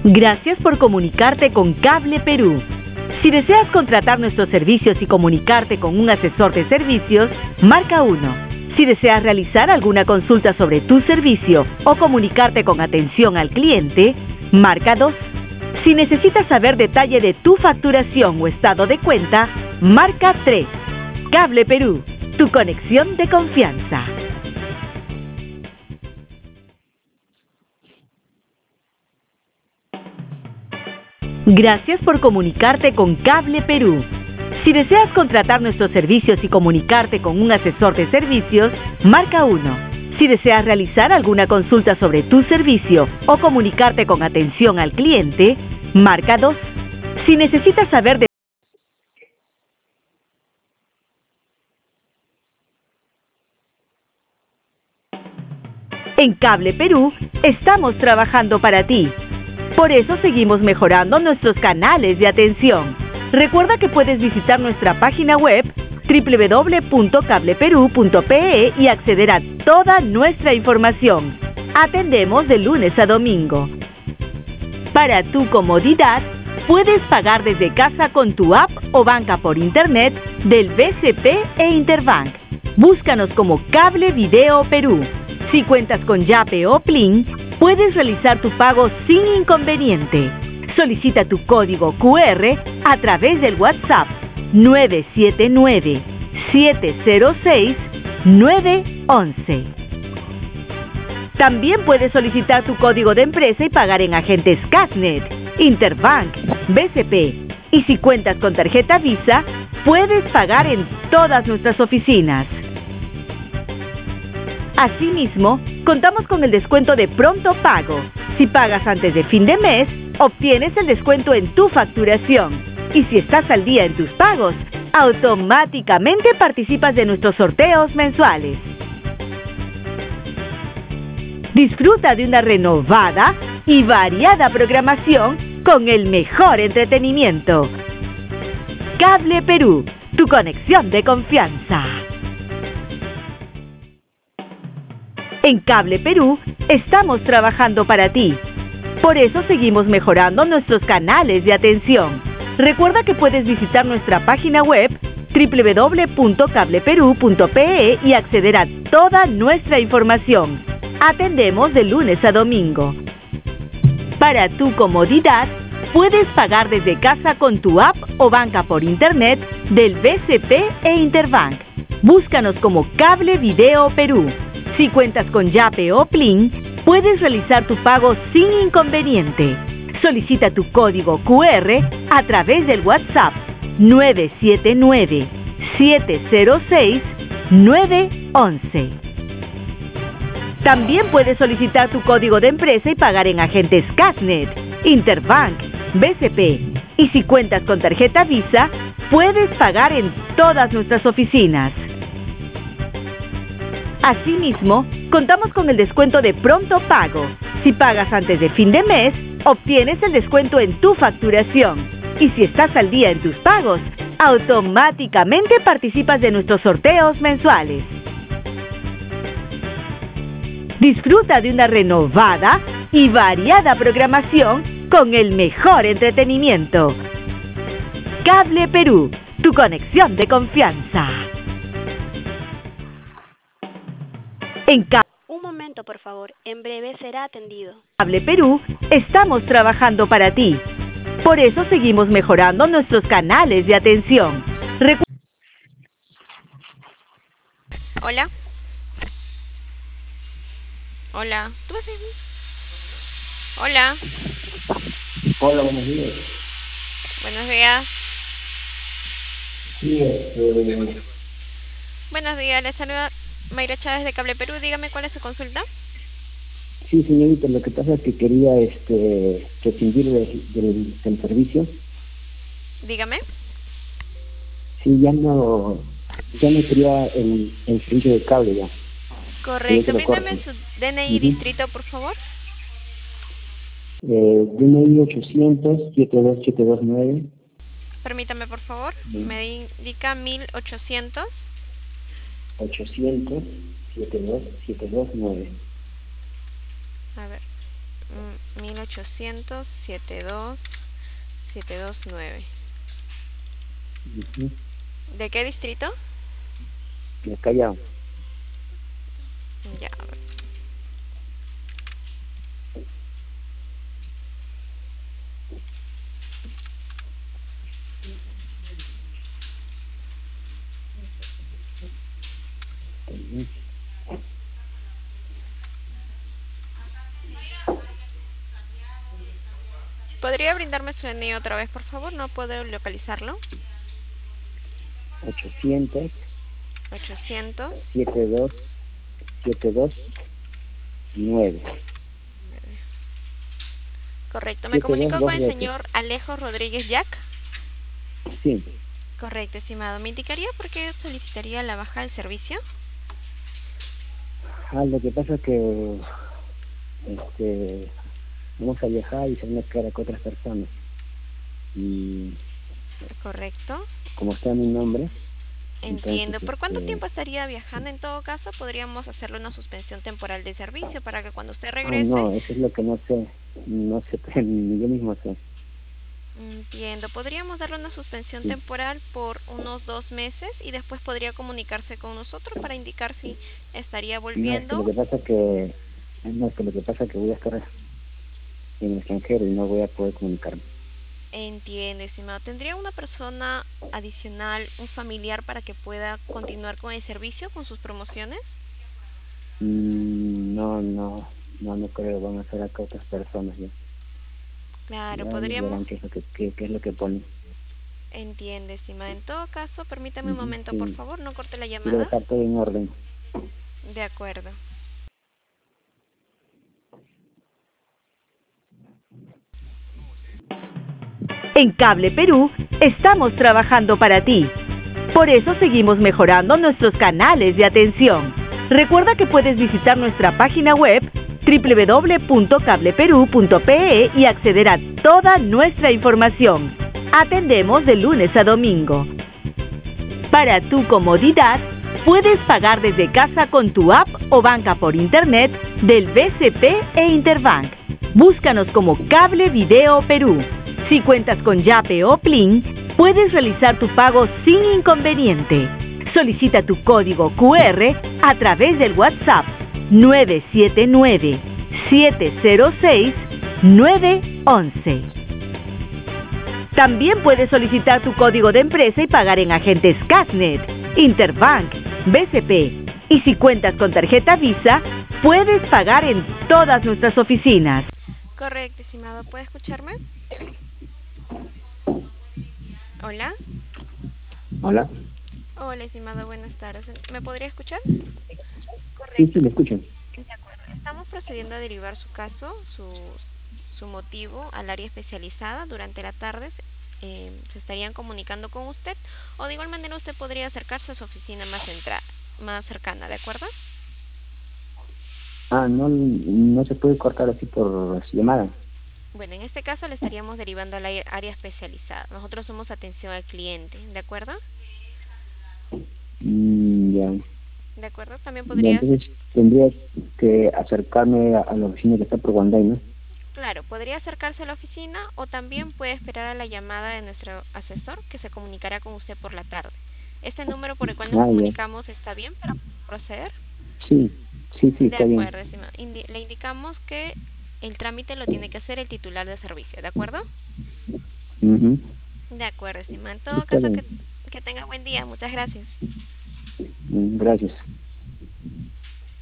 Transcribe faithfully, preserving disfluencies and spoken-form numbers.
Gracias por comunicarte con Cable Perú. Si deseas contratar nuestros servicios y comunicarte con un asesor de servicios, marca uno. Si deseas realizar alguna consulta sobre tu servicio o comunicarte con atención al cliente, marca dos. Si necesitas saber detalle de tu facturación o estado de cuenta, marca tres. Cable Perú, tu conexión de confianza. Gracias por comunicarte con Cable Perú. Si deseas contratar nuestros servicios y comunicarte con un asesor de servicios, marca uno. Si deseas realizar alguna consulta sobre tu servicio o comunicarte con atención al cliente, marca dos. Si necesitas saber de En Cable Perú, estamos trabajando para ti. Por eso seguimos mejorando nuestros canales de atención. Recuerda que puedes visitar nuestra página web doble u doble u doble u punto cable perú punto pe e y acceder a toda nuestra información. Atendemos de lunes a domingo. Para tu comodidad, puedes pagar desde casa con tu app o banca por internet del B C P e Interbank. Búscanos como Cable Video Perú. Si cuentas con Yape o Plin, puedes realizar tu pago sin inconveniente. Solicita tu código cu erre a través del WhatsApp nueve siete nueve, siete cero seis, nueve once. También puedes solicitar tu código de empresa y pagar en agentes Casnet, Interbank, B C P. Y si cuentas con tarjeta Visa, puedes pagar en todas nuestras oficinas. Asimismo, contamos con el descuento de pronto pago. Si pagas antes de fin de mes, obtienes el descuento en tu facturación. Y si estás al día en tus pagos, automáticamente participas de nuestros sorteos mensuales. Disfruta de una renovada y variada programación con el mejor entretenimiento. Cable Perú, tu conexión de confianza. En Cable Perú, estamos trabajando para ti. Por eso seguimos mejorando nuestros canales de atención. Recuerda que puedes visitar nuestra página web doble u doble u doble u punto cable perú punto pe e y acceder a toda nuestra información. Atendemos de lunes a domingo. Para tu comodidad, puedes pagar desde casa con tu app o banca por internet del B C P e Interbank. Búscanos como Cable Video Perú. Si cuentas con Yape o Plin, puedes realizar tu pago sin inconveniente. Solicita tu código cu erre a través del WhatsApp nueve siete nueve, siete cero seis, nueve once. También puedes solicitar tu código de empresa y pagar en agentes Casnet, Interbank, B C P. Y si cuentas con tarjeta Visa, puedes pagar en todas nuestras oficinas. Asimismo, contamos con el descuento de pronto pago. Si pagas antes de fin de mes, obtienes el descuento en tu facturación. Y si estás al día en tus pagos, automáticamente participas de nuestros sorteos mensuales. Disfruta de una renovada y variada programación con el mejor entretenimiento. Cable Perú, tu conexión de confianza. En Cable Un momento, por favor. En breve será atendido. Cable Perú, estamos trabajando para ti. Por eso seguimos mejorando nuestros canales de atención. Recu Hola. Hola. ¿Tú vas a ir? Hola. Hola, buenos días. Buenos días. Sí, este, Buenos días. Les saluda Mayra Chávez de Cable Perú. Dígame cuál es su consulta. sí, señorita, lo que pasa es que quería este, prescindir del, del, del servicio. Dígame. Sí, ya no, ya no quería el, el servicio de cable ya. Correcto. lo Bríndame corten. su D N I Ujú. distrito, por favor. Eh, D N I ochocientos, setenta y dos setecientos veintinueve. Permítame, por favor. Ujú. Me indica mil ochocientos. ochocientos, setenta y dos setecientos veintinueve. A ver. Mm, mil ochocientos setenta y dos setenta y dos nueve. Ujú. ¿De qué distrito? De Callao. Ya. a ver. Ujú. ¿Podría brindarme su D N I otra vez, por favor? No puedo localizarlo. ochocientos ochocientos. setenta y dos setenta y dos nueve. Correcto. ¿Me setenta y dos comunicó con el doscientos doce. señor Alejo Rodríguez Jack? Sí. Correcto, estimado. ¿Me indicaría por qué solicitaría la baja del servicio? Ah, lo que pasa es que este, vamos a viajar y se van a quedar con otras personas. Y Correcto. como está mi nombre, entonces, Entiendo. ¿Por cuánto este, tiempo estaría viajando? En todo caso, podríamos hacerle una suspensión temporal de servicio para que cuando usted ah, regrese. no, eso es lo que no sé, no sé, ni yo mismo sé. Entiendo. Podríamos darle una suspensión Sí. temporal por unos dos meses y después podría comunicarse con nosotros para indicar si estaría No, es que volviendo. lo que pasa es que, no, es que lo que pasa es que voy a estar en el extranjero y no voy a poder comunicarme. Entiendo, estimado. ¿Tendría una persona adicional, un familiar, para que pueda continuar con el servicio, con sus promociones? Mm, no, no, no, no creo, van a ser acá otras personas ya. Claro, Ya ellos podríamos. verán qué es lo que, qué, qué es lo que ponen. Entiende, estimada. En todo caso, permítame un Ujú, momento, por sí, favor, no corte la quiero llamada. dejar todo en orden. De acuerdo. En Cable Perú estamos trabajando para ti. Por eso seguimos mejorando nuestros canales de atención. Recuerda que puedes visitar nuestra página web doble u doble u doble u punto cable perú punto pe e y acceder a toda nuestra información. Atendemos de lunes a domingo. Para tu comodidad, puedes pagar desde casa con tu app o banca por internet del B C P e Interbank. Búscanos como Cable Video Perú. Si cuentas con Yape o Plin, puedes realizar tu pago sin inconveniente. Solicita tu código cu erre a través del WhatsApp nueve siete nueve, siete cero seis, nueve uno uno. También puedes solicitar tu código de empresa y pagar en agentes Casnet, Interbank, B C P. Y si cuentas con tarjeta Visa, puedes pagar en todas nuestras oficinas. Correcto, estimado. ¿Puede escucharme? Hola. Hola. Hola, estimado. Buenas tardes. ¿Me podría escuchar? Sí, sí, me escuchan. De acuerdo. Estamos procediendo a derivar su caso, su, su motivo al área especializada. Durante la tarde eh, se estarían comunicando con usted, o de igual manera usted podría acercarse a su oficina más, centra, más cercana, ¿de acuerdo? Ah, no, no se puede cortar así por llamada. Bueno, en este caso le estaríamos derivando al área especializada. Nosotros somos atención al cliente, ¿de acuerdo? Mm, ya. ¿De acuerdo? También Ya, podrías, entonces tendría que acercarme a, a la oficina que está por Guanday, ¿no? claro, podría acercarse a la oficina o también puede esperar a la llamada de nuestro asesor que se comunicará con usted por la tarde. ¿Este número por el cual nos Ah, ya. comunicamos está bien para proceder? Sí, sí, sí, De está bien. acuerdo, estimado. Indi- le indicamos que el trámite lo tiene que hacer el titular de servicio, ¿de acuerdo? Ujú. De acuerdo, estimado. En todo Está caso, bien. que, que tenga buen día. Muchas gracias. Mm, gracias.